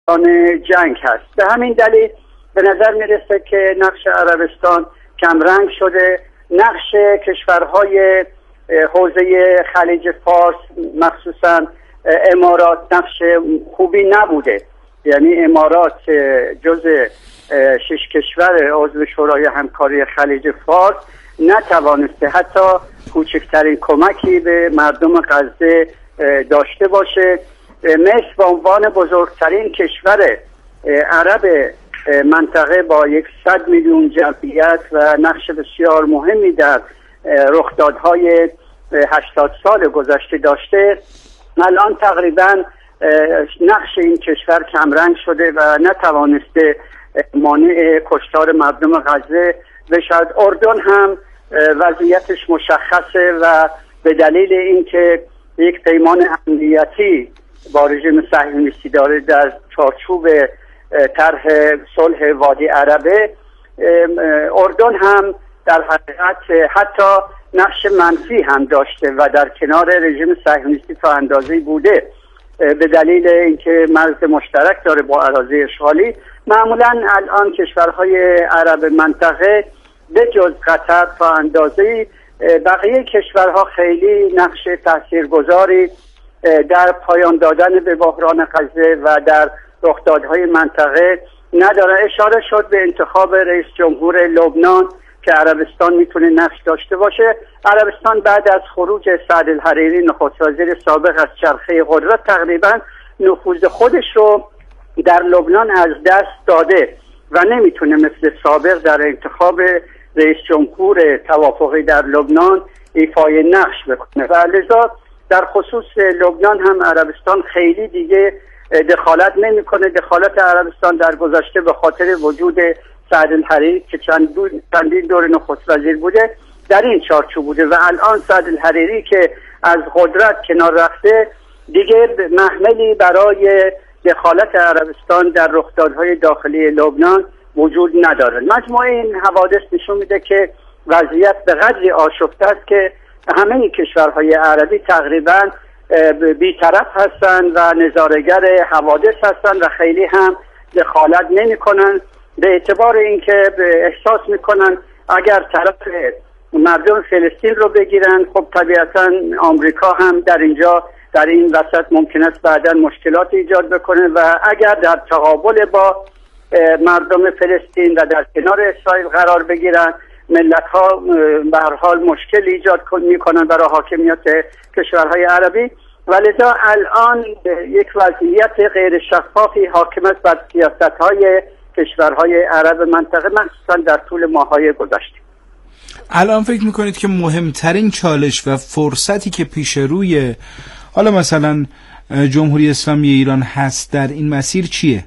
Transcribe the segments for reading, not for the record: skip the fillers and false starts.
جنگ هست. به همین دلیل به نظر میرسه که نقش عربستان کمرنگ شده. نقش کشورهای حوزه خلیج فارس مخصوصا امارات نقش خوبی نبوده. یعنی امارات جز 6 کشور عضو شورای همکاری خلیج فارس نتوانسته حتی کوچکترین کمکی به مردم غزه داشته باشه. مصر به عنوان بزرگترین کشور عرب منطقه با 100 میلیون جمعیت و نقش بسیار مهمی در رخدادهای 80 سال گذشته داشته، الان تقریبا نقش این کشور کمرنگ شده و نتوانسته مانع کشتار مردم غزه بشود. اردن هم وضعیتش مشخصه و به دلیل اینکه یک پیمان امنیتی با رژیم صهیونیستی داره در چارچوب طرح صلح وادی عربه، اردن هم در حقیقت حتی نقش منفی هم داشته و در کنار رژیم صهیونیستی تا اندازه‌ای بوده به دلیل اینکه مرز مشترک داره با اراضی اشغالی. معمولا الان کشورهای عرب منطقه به جز قطر تا اندازه‌ای بقیه کشورها خیلی نقش تاثیرگذاری در پایان دادن به بحران غزه و در رخدادهای منطقه نداره. اشاره شد به انتخاب رئیس جمهور لبنان که عربستان میتونه نقش داشته باشه. عربستان بعد از خروج سعد الحریری نخست وزیر سابق از چرخه قدرت تقریبا نفوذ خودش رو در لبنان از دست داده و نمیتونه مثل سابق در انتخاب رئیس جمهور توافقی در لبنان ایفای نقش بکنه و لذا در خصوص لبنان هم عربستان خیلی دیگه دخالت نمیکنه. دخالت عربستان در گذشته به خاطر وجود سعد الحریری که چندین دور نخست وزیر بوده در این چارچوب بوده و الان سعد الحریری که از قدرت کنار رفته دیگه محملی برای دخالت عربستان در رخدادهای داخلی لبنان وجود نداره. مجموع این حوادث نشون میده که وضعیت به قدری آشفته است که همه کشورهای عربی تقریبا بی‌طرف هستند و نظاره‌گر حوادث هستند و خیلی هم دخالت نمی‌کنند به اعتبار اینکه احساس می‌کنند اگر طرف مردم فلسطین رو بگیرن خب طبیعتاً آمریکا هم در این وسط ممکن است بعداً مشکلات ایجاد بکنه و اگر در تقابل با مردم فلسطین و در کنار اسرائیل قرار بگیرن ملت‌ها به هر حال مشکل ایجاد می‌کنن برای حاکمیت کشورهای عربی و لذا الان یک وضعیت غیر شفافی حاکم است بر سیاست‌های کشورهای عرب منطقه مخصوصا در طول ماه‌های گذشته. الان فکر می‌کنید که مهمترین چالش و فرصتی که پیش روی حالا مثلا جمهوری اسلامی ایران هست در این مسیر چیه؟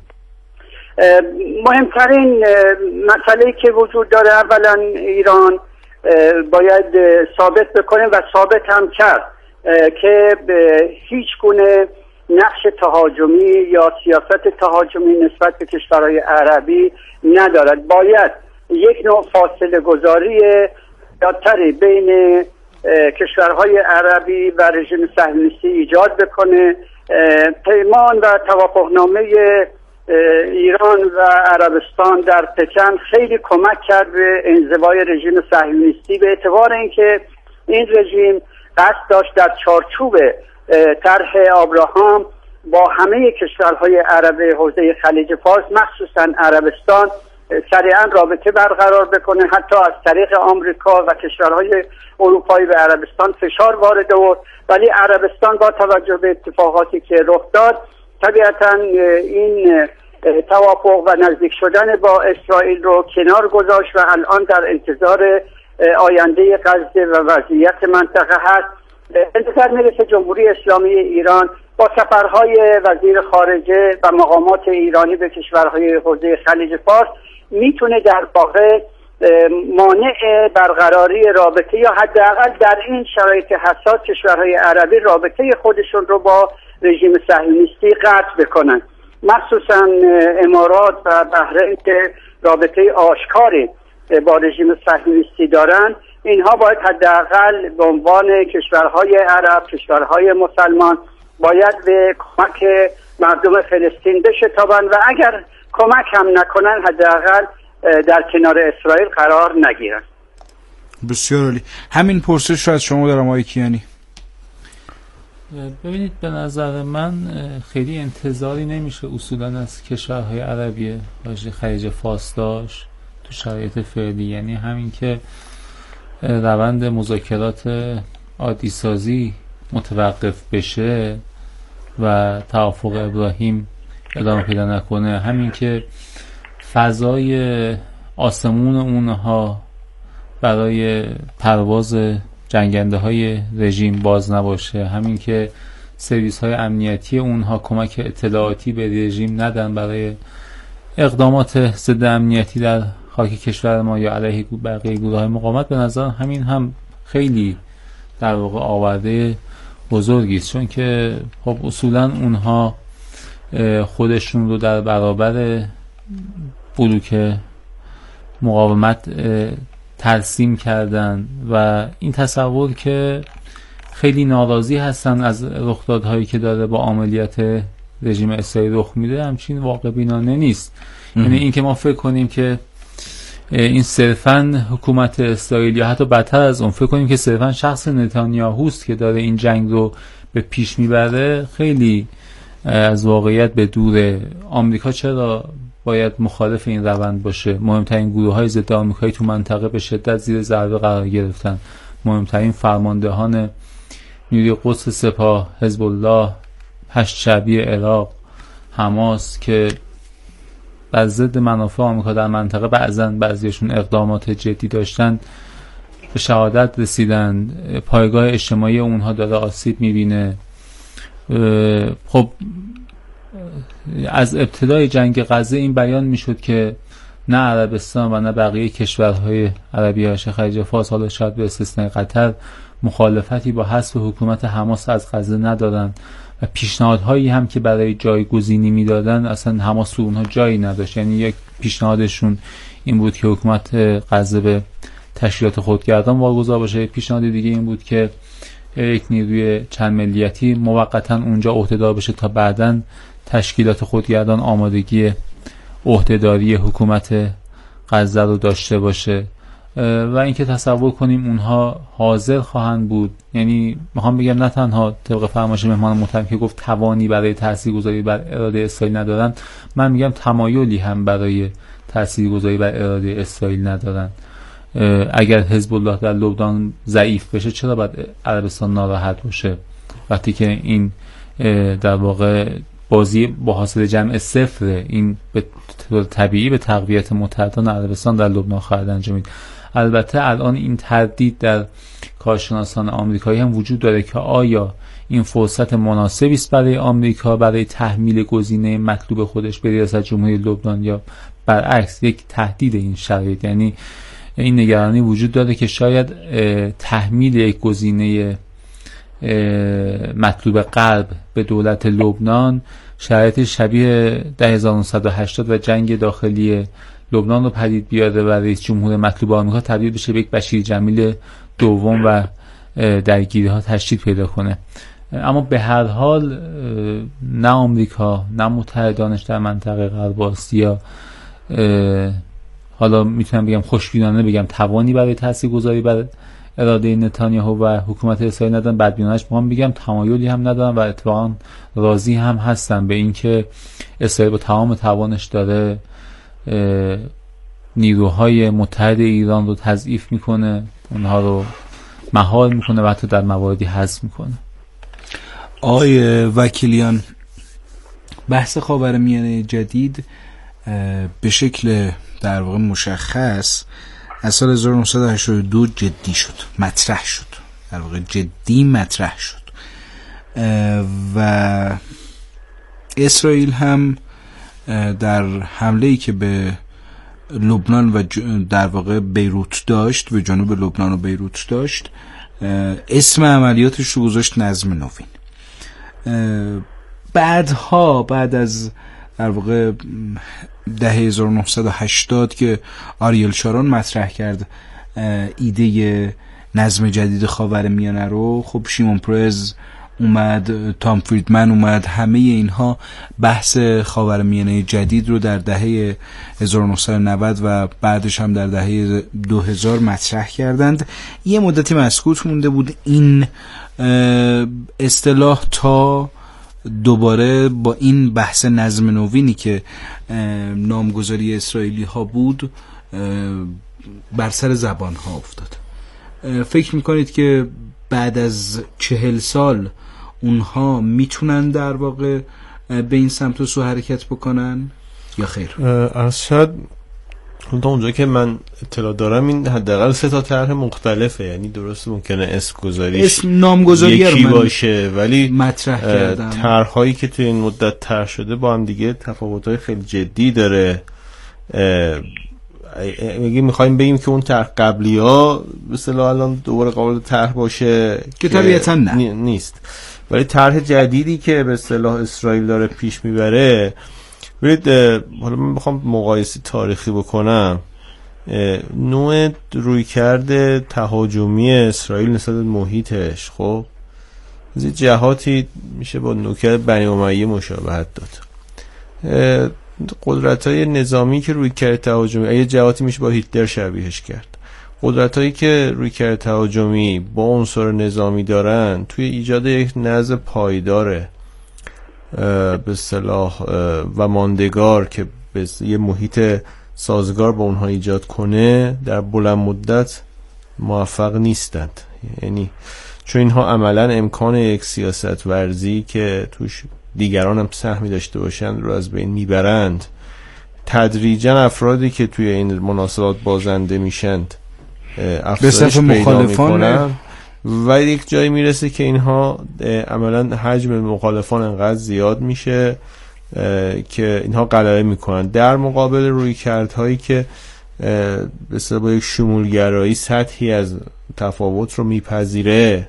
مهمترین مسئله‌ای که وجود داره اولا ایران باید ثابت بکنه و ثابت هم کرد که به هیچ گونه نقش تهاجمی یا سیاست تهاجمی نسبت به کشورهای عربی ندارد. باید یک نوع فاصله گذاری زیادتری بین کشورهای عربی و رژیم صهیونیستی ایجاد بکنه. پیمان و توافقنامه ایران و عربستان در پکن خیلی کمک کرد به انزوای رژیم صهیونیستی به اعتبار اینکه این رژیم قصد داشت در چارچوب طرح آبراهام با همه کشورهای عرب حوزه خلیج فارس مخصوصا عربستان سریعا رابطه برقرار بکنه، حتی از طریق آمریکا و کشورهای اروپایی به عربستان فشار وارد آورد، ولی عربستان با توجه به اتفاقاتی که رخ داد طبیعتا این توافق و نزدیک شدن با اسرائیل رو کنار گذاشت و الان در انتظار آینده غزه و وضعیت منطقه هست. انتظار میرسه جمهوری اسلامی ایران با سفرهای وزیر خارجه و مقامات ایرانی به کشورهای حوزه خلیج فارس میتونه در واقع مانع برقراری رابطه یا حداقل در این شرایط حساس کشورهای عربی رابطه خودشون رو با رژیم صهیونیستی قطع بکنن، مخصوصا امارات و بحرین که رابطه آشکاری با رژیم صهیونیستی دارن. اینها باید حداقل به عنوان کشورهای عرب، کشورهای مسلمان باید به کمک مردم فلسطین بشتابند و اگر کمک هم نکنن حداقل در کنار اسرائیل قرار نگیرن. بسیار عالی. همین پرسش رو از شما دارم آقای کیانی. ببینید به نظر من خیلی انتظاری نمیشه اصولا از کشورهای عربی واژه خلیج فارس داشت تو شرایط فعلی. یعنی همین که روند مذاکرات عادی سازی متوقف بشه و توافق ابراهیم ادامه پیدا نکنه، همین که فضای آسمون اونها برای پرواز جنگنده های رژیم باز نباشه، همین که سرویس های امنیتی اونها کمک اطلاعاتی به رژیم ندن برای اقدامات ضد امنیتی در خاک کشور ما یا علیه بقیه گروه های مقاومت، به نظر همین هم خیلی در واقع آورده بزرگی است. چون که خب اصولا اونها خودشون رو در برابر بلوک مقاومت ترسیم کردن و این تصور که خیلی ناراضی هستن از رخدادهایی که داره با عملیات رژیم اسرائیل رخ میده همچین واقع بینانه نیست. یعنی این که ما فکر کنیم که این صرفاً حکومت اسرائیل یا حتی بدتر از اون فکر کنیم که صرفاً شخص نتانیاهوست که داره این جنگ رو به پیش میبره، خیلی از واقعیت به دوره. آمریکا چرا باید مخالف این روند باشه؟ مهمترین گروه‌های ضد آمریکایی تو منطقه به شدت زیر ضربه قرار گرفتن. مهمترین فرماندهان نیروی قدس سپاه، حزب الله، هشت شعبی عراق، حماس که بر ضد منافع آمریکا در منطقه بعضیشون اقدامات جدی داشتن به شهادت رسیدن. پایگاه اجتماعی اونها داره آسیب میبینه. خب از ابتدای جنگ غزه این بیان میشد که نه عربستان و نه بقیه کشورهای عربی حاشیه خلیج فارس، حالا شاید به استثنای قطر، مخالفتی با حذف حکومت حماس از غزه ندارن و پیشنهادهایی هم که برای جایگزینی میدادن اصلا حماس تو اونها جایی نداشت. یعنی یک پیشنهادشون این بود که حکومت غزه به تشکیلات خودگردان واگذار باشه، پیشنهاد دیگه این بود که یک نیروی چند ملیتی موقتا اونجا عهدهدار بشه تا بعداً تشکیلات خودگردان آمادگی عهدهداری حکومت غزه رو داشته باشه. و اینکه تصور کنیم اونها حاضر خواهند بود، یعنی میخوام بگم نه تنها طبق فرمایش مهمان محترم که گفت توانی برای تاثیرگذاری بر اراده اسرائیل ندارن، من میگم تمایلی هم برای تاثیرگذاری بر اراده اسرائیل ندارن. اگر حزب الله در لبنان ضعیف بشه چرا باید عربستان ناراحت باشه وقتی که این در واقع بازی با حاصل جمع صفر؟ این به طور طبیعی به تقویت متحدان عربستان در لبنان خواهد انجامید. البته الان این تردید در کارشناسان آمریکایی هم وجود داره که آیا این فرصت مناسبی است برای آمریکا برای تحمیل گزینه مطلوب خودش به ریاست جمهوری لبنان یا برعکس یک تهدید این شرایط. یعنی این نگرانی وجود داره که شاید تحمیل یک گزینه مطلوب غرب به دولت لبنان شرایط شبیه 10980 و جنگ داخلی لبنان رو پدید بیاره و رئیس جمهور مطلوب آمریکا تبدیل بشه به یک بشیر جمیل دوم و درگیری ها تشدید پیدا کنه. اما به هر حال نه آمریکا نه متحدانش در منطقه غرب آسیا، حالا میتونم بگم خوشبینانه بگم، توانی برای تاثیرگذاری بر اراده نتانیاهو و حکومت اسرائیل ندارن. بدبینانش میخوام بگم تمایلی هم ندارن و اتفاقا راضی هم هستن به اینکه اسرائیل با تمام توانش داره نیروهای متحد ایران رو تضعیف میکنه، اونها رو مهار میکنه و حتی در مواردی حذف میکنه. آقای وکیلیان، بحث خاورمیانه جدید به شکل در واقع مشخص از سال 1982 جدی شد، مطرح شد، در واقع جدی مطرح شد و اسرائیل هم در حمله‌ای که به لبنان و در واقع بیروت داشت، به جنوب لبنان و بیروت داشت، اسم عملیاتش رو گذاشت نظم نوین. بعد از در واقع دهه 1980 که آریل شارون مطرح کرد ایده نظم جدید خاورمیانه رو، خب شیمون پرز اومد، تام فریدمن اومد، همه اینها بحث خاورمیانه جدید رو در دهه 1990 و بعدش هم در دهه 2000 مطرح کردند. یه مدتی مسکوت مونده بود این اصطلاح تا دوباره با این بحث نظم نوینی که نامگذاری اسرائیلی ها بود بر سر زبان ها افتاد. فکر میکنید که بعد از 40 سال اونها میتونن در واقع به این سمت و سو حرکت بکنن یا خیر؟ از شاید تا اونجا که من اطلاع دارم این حداقل 3 تا طرح مختلفه، یعنی درست ممکنه اسم گذاریش نامگذاری یکی باشه ولی مطرح کردم طرح‌هایی که تو این مدت طرح شده با هم دیگه تفاوت‌های خیلی جدی داره. اگه میخوایم بگیم که اون طرح قبلی‌ها به اصطلاح الان دوباره قابل طرح باشه که طبیعتاً نیست، ولی طرح جدیدی که به اصطلاح اسرائیل داره پیش میبره، ببینید حالا من بخوام مقایسه تاریخی بکنم، نوع رویکرد تهاجمی اسرائیل نسبت به محیطش خب از جهاتی میشه با نوکر بنی امیه مشابهت داد. قدرت‌های نظامی که رویکرد تهاجمی یه جهاتی میشه با هیتلر شبیهش کرد. قدرت‌هایی که رویکرد تهاجمی با عنصر نظامی دارن توی ایجاد یک نظم پایداره به اصطلاح و ماندگار که یه محیط سازگار با اونها ایجاد کنه در بلند مدت موفق نیستند. یعنی چون اینها عملا امکان یک سیاست ورزی که توش دیگران هم سهمی داشته باشند رو از بین میبرند. تدریجا افرادی که توی این مناسبات بازنده میشند افزایش پیدا میکنن و یک جایی میرسه که اینها عملا حجم مخالفان انقدر زیاد میشه که اینها غلبه میکنن در مقابل رویکردهایی که به با یک شمولگرایی سطحی از تفاوت رو میپذیره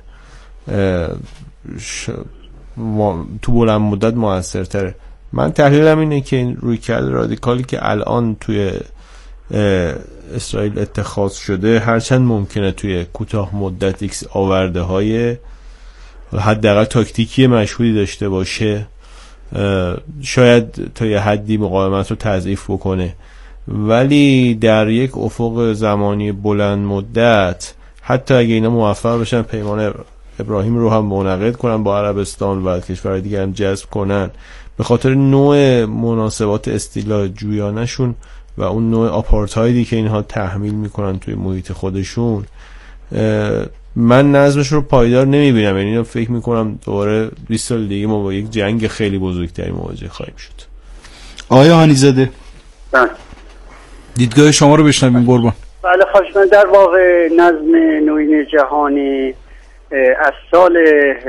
تو بلند مدت موثرتره. من تحلیلم اینه که این رویکرد رادیکالی که الان توی اسرائیل اتخاذ شده هرچند ممکنه توی کوتاه مدت ایکس آورده های حداقل تاکتیکی مشهودی داشته باشه، شاید تا یه حدی مقاومت رو تضعیف بکنه، ولی در یک افق زمانی بلند مدت حتی اگه اینا موفق بشن پیمان ابراهیم رو هم منعقد کنن با عربستان و کشورهای دیگه هم جذب کنن، به خاطر نوع مناسبات استیلا جویانشون و اون نوع آپارتایدی که اینها تحمیل میکنن توی محیط خودشون، من نظمش رو پایدار نمیبینم. یعنی فکر میکنم دوباره 20 سال دیگه ما با یک جنگ خیلی بزرگتری مواجه خواهیم شد. آقای هانیزاده دیدگاه شما رو بشنویم. قربان. بله خواهش من. در واقع نظم نوین جهانی از سال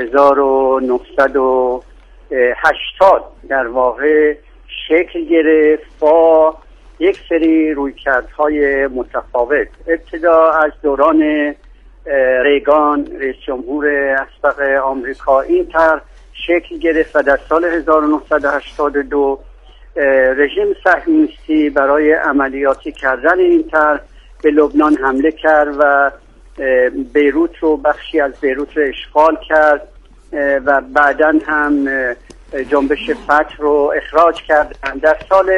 1980 در واقع شکل گرفت با یک سری رویکردهای متفاوت. ابتدا از دوران ریگان رئیس جمهور اسبق آمریکا این طرح شکل گرفت و در سال 1982 رژیم صهیونیستی برای عملیاتی کردن این طرح به لبنان حمله کرد و بیروت رو بخشی از بیروت رو اشغال کرد و بعداً هم جنبش فتح رو اخراج کردند. در سال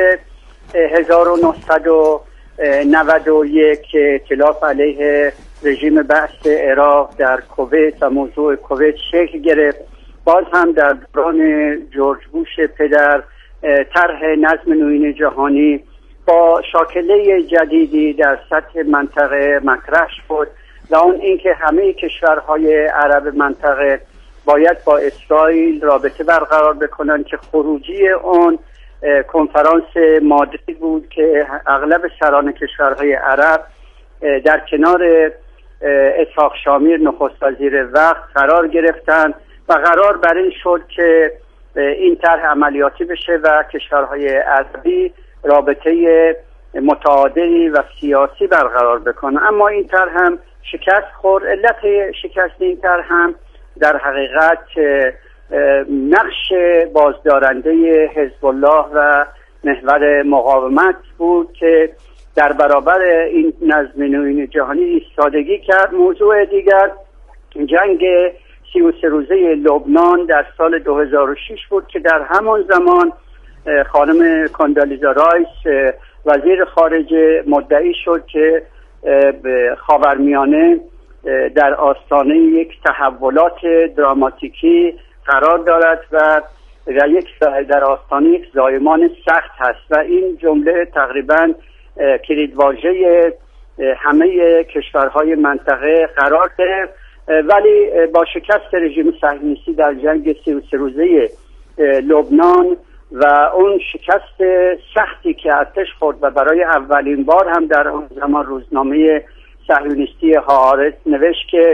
1991 ائتلاف علیه رژیم بعث عراق در کویت و موضوع کویت شکل گرفت. باز هم در دوران جورج بوش پدر طرح نظم نوین جهانی با شاکله جدیدی در سطح منطقه مطرح شد و اون اینکه همه کشورهای عرب منطقه باید با اسرائیل رابطه برقرار بکنن که خروجی اون کنفرانس مادرید بود که اغلب سران کشورهای عرب در کنار اسحاق شامیر نخست وزیر وقت قرار گرفتن و قرار بر این شد که این طرح عملیاتی بشه و کشورهای عربی رابطه متعادلی و سیاسی برقرار بکنن. اما این طرح هم شکست خورد. علت شکست این طرح هم در حقیقت نقش بازدارنده حزب الله و محور مقاومت بود که در برابر این نظم نوین جهانی ایستادگی کرد. موضوع دیگر جنگ 33 روزه لبنان در سال 2006 بود که در همان زمان خانم کاندالیزا رایس وزیر خارجه مدعی شد که خاورمیانه در آستانه یک تحولات دراماتیکی قرار دارد و در آستانه یک زایمان سخت هست و این جمله تقریبا کلیدواژه همه کشورهای منطقه قرار گرفت. ولی با شکست رژیم صهیونیستی در جنگ 33 روزه لبنان و اون شکست سختی که ارتش خورد و برای اولین بار هم در اون زمان روزنامه صهیونیستی هآرتز نوشت که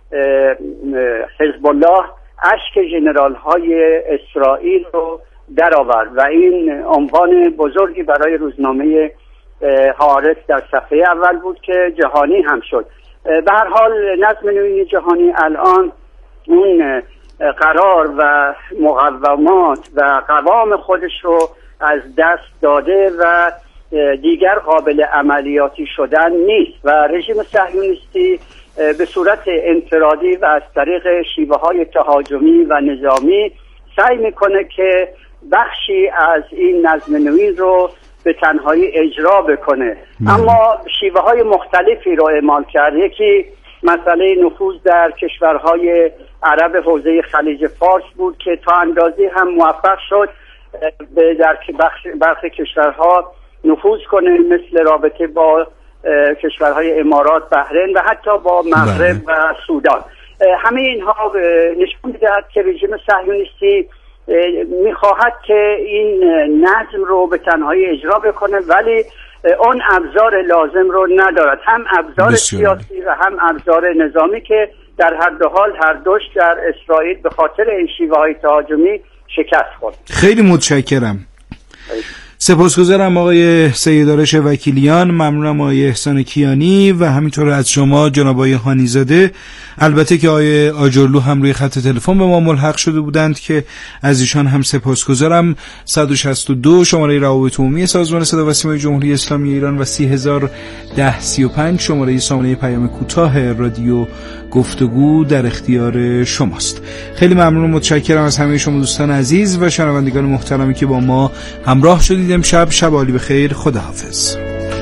حزب الله اشک ژنرال های اسرائیل رو درآورد و این عنوان بزرگی برای روزنامه هآرتز در صفحه اول بود که جهانی هم شد. به هر حال نظم نوین جهانی الان اون قرار و مقومات و قوام خودش رو از دست داده و دیگر قابل عملیاتی شدن نیست و رژیم صهیونیستی به صورت انفرادی و از طریق شیوه‌های تهاجمی و نظامی سعی میکنه که بخشی از این نظم نوین رو به تنهایی اجرا بکنه. اما شیوه‌های مختلفی رو اعمال کرد. یکی مسئله نفوذ در کشورهای عرب حوزه خلیج فارس بود که تا اندازی هم موفق شد در برخی کشورها نفوذ کنه، مثل رابطه با کشورهای امارات، بحرین و حتی با مغرب و سودان. همه اینها نشون می‌دهد که رژیم صهیونیستی میخواهد که این نظم رو به تنهایی اجرا بکنه ولی اون ابزار لازم رو ندارد، هم ابزار سیاسی و هم ابزار نظامی که در هر دو حال هر دوش در اسرائیل به خاطر این شیوه‌های تهاجمی شکست خورد. خیلی متشکرم. سپاسگزارم آقای سیدآرش وکیلیان، ممنونم آقای احسان کیانی و همینطور از شما جناب آقای هانیزاده. البته که آقای آجرلو هم روی خط تلفن به ما ملحق شده بودند که از ایشان هم سپاسگزارم. 162 شماره روابط عمومی سازمان صدا و سیمای جمهوری اسلامی ایران و 301035 شماره سامانه پیام کوتاه رادیو گفتگو در اختیار شماست. خیلی ممنون و متشکرم از همه شما دوستان عزیز و شنوندگان محترمی که با ما همراه شدید. امشب شب عالی بخیر. خداحافظ.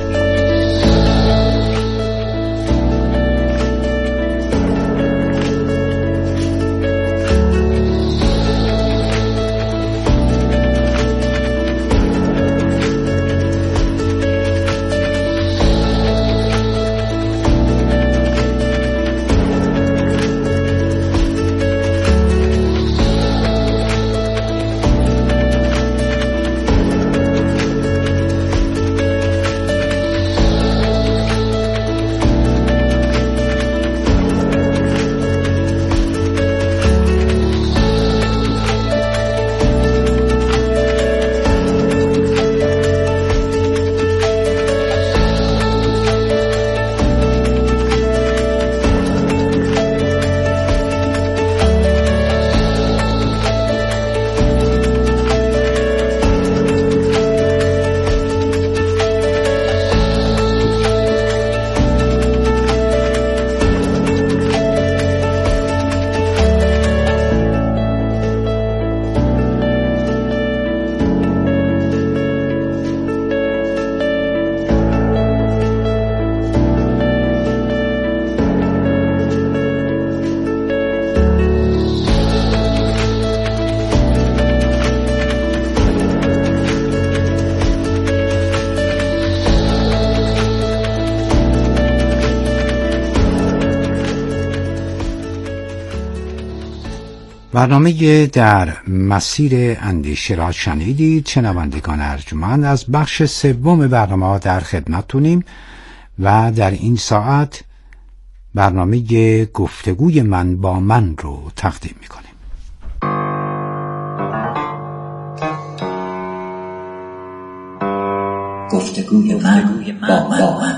برنامه در مسیر اندیشه را شنیدید. شنوندگان ارجمند، از بخش سوم برنامه در خدمتتونیم و در این ساعت برنامه گفتگوی من با من رو تقدیم میکنیم. گفتگوی من با من.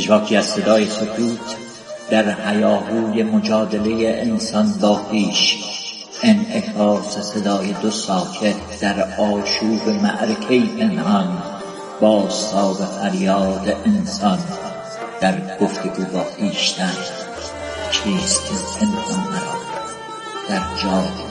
پژواکی از صدای سکوت در هیاهوی مجادله انسان با خویش، انعکاس صدای دو ساکت در آشوب معرکه پنهان، بازتاب فریاد انسان در گفتگو با خویشتن. چیست این پنهان مرا در جای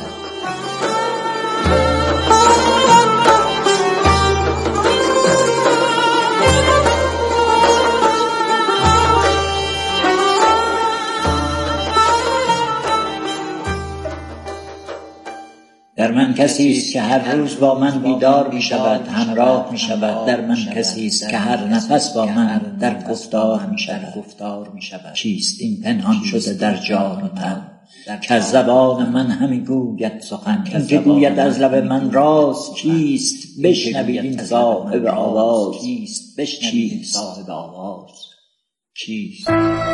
در من کسی است که هر روز با من بیدار می شود، همراه می شود. در من کسی است که هر نفس با من در گفتار می شود. چیست این پنهان شده در جان و تن که از زبان من همی گوید سخن، که گوید از لب من راست؟ چیست بشنوید این صاحب آواز؟ چیست؟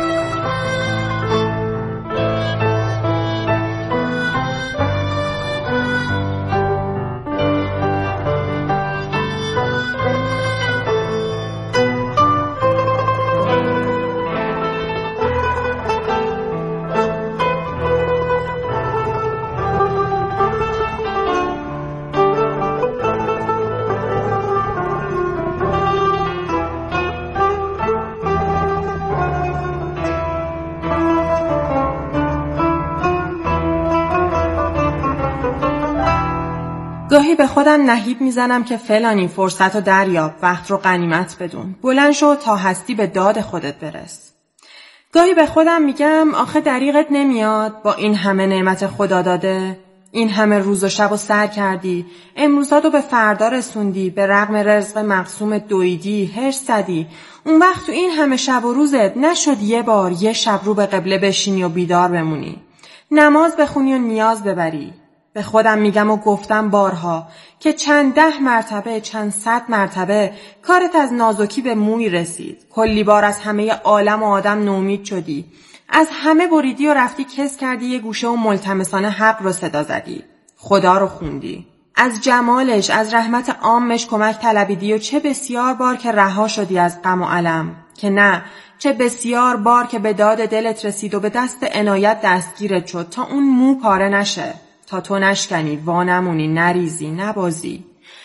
گاهی به خودم نهیب میزنم که فلانی فرصت رو دریاب، وقت رو غنیمت بدون، بلند شو تا هستی به داد خودت برس. گاهی به خودم میگم آخه دریغت نمیاد با این همه نعمت خدا داده، این همه روز و شب و سر کردی، امروزاتو به فردا رسوندی، به رغم رزق مقسوم دویدی، هرس زدی، اون وقت تو این همه شب و روزت نشد یه بار یه شب رو به قبله بشینی و بیدار بمونی، نماز بخونی و نیاز ببری. به خودم میگم و گفتم بارها که چند 10 مرتبه، چند 100 مرتبه کارت از نازکی به موی رسید، کلی بار از همه عالم و آدم نومید شدی، از همه بریدی و رفتی کس کردی یه گوشه و ملتمسانه حق رو صدا زدی، خدا رو خوندی، از جمالش، از رحمت عامش کمک طلبیدی و چه بسیار بار که رها شدی از غم و الم، که نه چه بسیار بار که به داد دلت رسید و به دست عنایت دستگیرت شد تا اون مو پاره نشه، تا تو نشکنی، وانمونی، نریزی، نبازی.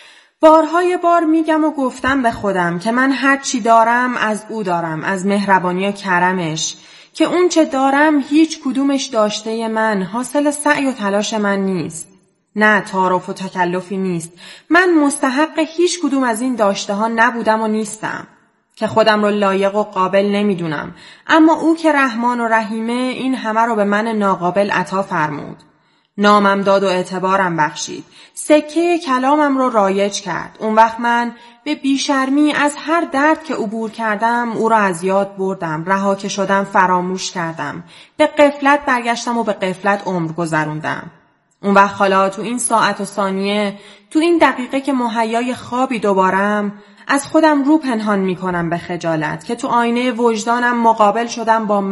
بارهای بار میگم و گفتم به خودم که من هر چی دارم از او دارم، از مهربانی و کرمش، که اون چه دارم هیچ کدومش داشته من، حاصل سعی و تلاش من نیست. نه تعارف و تکلفی نیست. من مستحق هیچ کدوم از این داشته ها نبودم و نیستم، که خودم رو لایق و قابل نمیدونم، اما او که رحمان و رحیمه این همه رو به من ناقابل عطا فرمود. نامم داد و اعتبارم بخشید، سکه کلامم رو رایج کرد. اون وقت من به بیشرمی از هر درد که عبور کردم او را از یاد بردم، رها که شدم فراموش کردم، به غفلت برگشتم و به غفلت عمر گذروندم. اون وقت حالا تو این ساعت و ثانیه، تو این دقیقه که مهیای خوابی دوبارم، از خودم رو پنهان می کنم به خجالت، که تو آینه وجدانم مقابل شدم با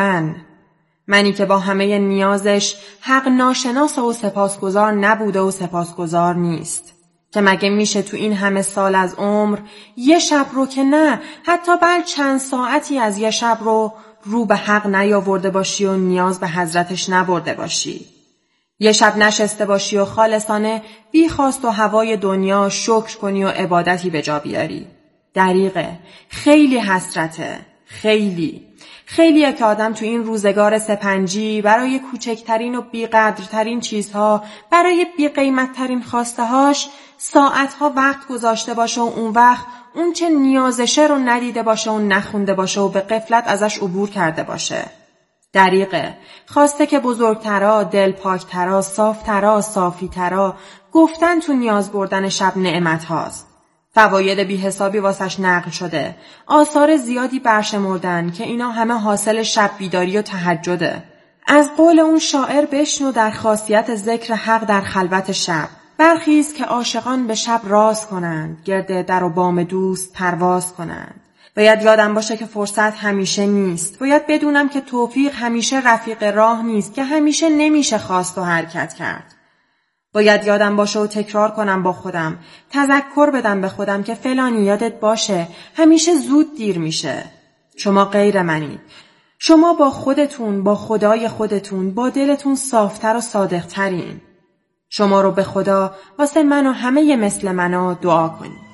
منی که با همه نیازش حق ناشناس و سپاسگزار نبوده و سپاسگزار نیست. که مگه میشه تو این همه سال از عمر یه شب رو که نه، حتی بل چند ساعتی از یه شب رو به حق نیاورده باشی و نیاز به حضرتش نبرده باشی؟ یه شب نشسته باشی و خالصانه بی خواست و هوای دنیا شکر کنی و عبادتی به جا بیاری؟ دریغه، خیلی حسرته، خیلیه که آدم تو این روزگار سپنجی برای کوچکترین و بیقدرترین چیزها، برای بیقیمتترین خواسته هاش ساعتها وقت گذاشته باشه و اون وقت اون چه نیازشه رو ندیده باشه و نخونده باشه و به غفلت ازش عبور کرده باشه. دریغه، خواسته که بزرگترا، دلپاکترا، صافترا، صافیترا گفتن تو نیاز بردن شب نعمت هاست. فواید بی حسابی واسش نقل شده، آثار زیادی برشمردن که اینا همه حاصل شب بیداری و تهجده. از قول اون شاعر بشنو در خاصیت ذکر حق در خلوت شب. برخیز که عاشقان به شب راز کنند، گرد در و بام دوست پرواز کنند. باید یادم باشه که فرصت همیشه نیست. باید بدونم که توفیق همیشه رفیق راه نیست، که همیشه نمیشه خواست و حرکت کرد. باید یادم باشه و تکرار کنم با خودم، تذکر بدم به خودم که فلانی یادت باشه، همیشه زود دیر میشه. شما غیر منید. شما با خودتون، با خدای خودتون، با دلتون صافتر و صادقترین. شما رو به خدا واسه من و همه مثل منا دعا کنید.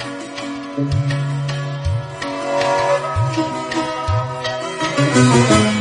Thank you.